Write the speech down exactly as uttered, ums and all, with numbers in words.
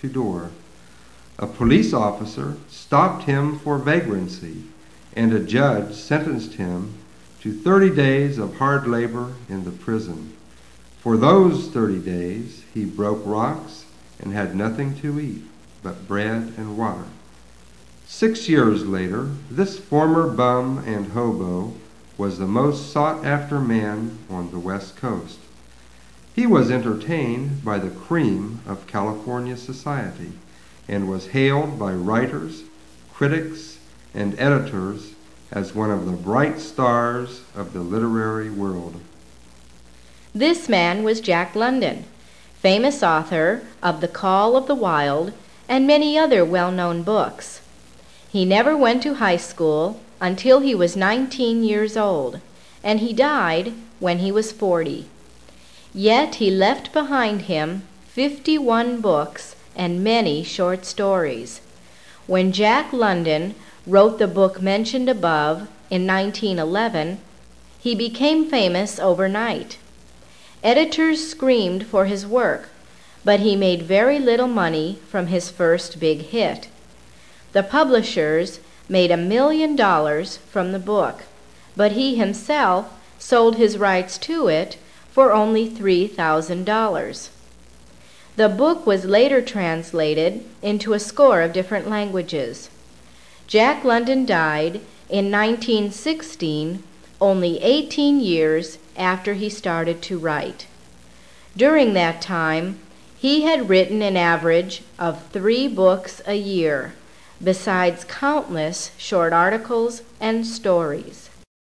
to door. A police officer stopped him for vagrancy, and a judge sentenced him to thirty days of hard labor in the prison. For those thirty days he broke rocks and had nothing to eat but bread and water. Six years later, this former bum and hobo was the most sought-after man on the West Coast. He was entertained by the cream of California society and was hailed by writers, critics, and editors as one of the bright stars of the literary world. This man was Jack London, famous author of The Call of the Wild and many other well-known books. He never went to high school until he was nineteen years old, and he died when he was forty. Yet he left behind him fifty-one books and many short stories. When Jack London wrote the book mentioned above in nineteen eleven, he became famous overnight. Editors screamed for his work, but he made very little money from his first big hit. The publishers made a million dollars from the book, but he himself sold his rights to it for only three thousand dollars. The book was later translated into a score of different languages. Jack London died in nineteen sixteen, only eighteen years after he started to write. During that time, he had written an average of three books a year, besides countless short articles and stories.